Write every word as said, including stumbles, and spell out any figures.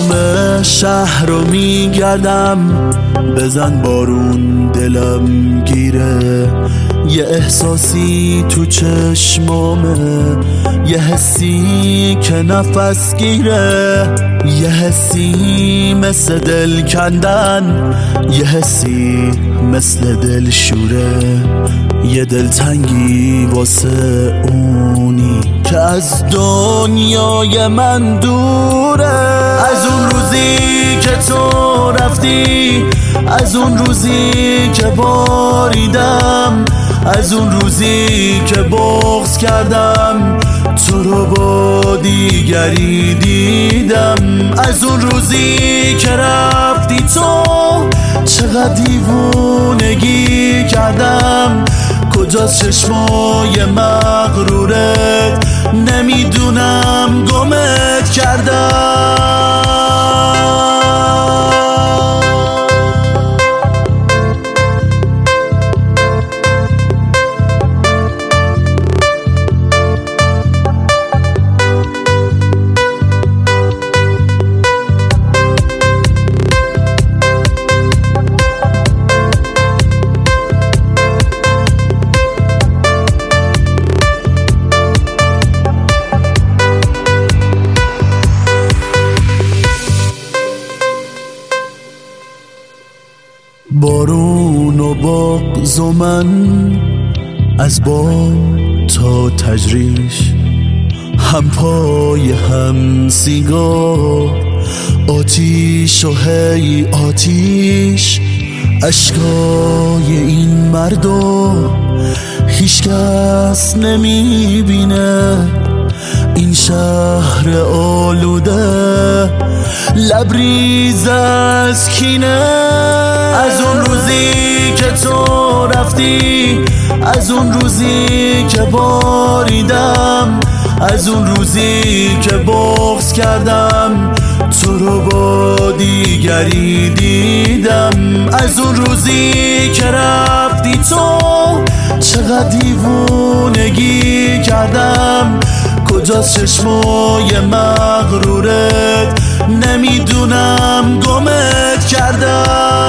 تموم شهر رو میگردم، بزن بارون دلم گیره. یه احساسی تو چشمامه، یه حسی که نفس گیره، یه حسی مثل دل کندن، یه حسی مثل دل شوره. یه دلتنگی واسه اونی که از دنیای من دوره. از اون روزی که تو رفتی، از اون روزی که باریدم، از اون روزی که بغض کردم تو رو با دیگری دیدم. از اون روزی که رفتی تو چقدر دیوونگی کردم. کجاست چشمای مغرورت، نمیدونم گمت کردم. بارون و بغض و من از بام تا تجریش، هم پای هم سیگار، آتیش و هی آتیش. اشکای این مردو هیچ کس نمیبینه. این شهر آلوده لبریز از کینه. از اون روزی که تو رفتی، از اون روزی که باریدم، از اون روزی که بغض کردم تو رو با دیگری دیدم. از اون روزی که رفتی تو چقدر دیوونگی کردم. کجاست چشمای مغرورت، نمیدونم گمت کردم.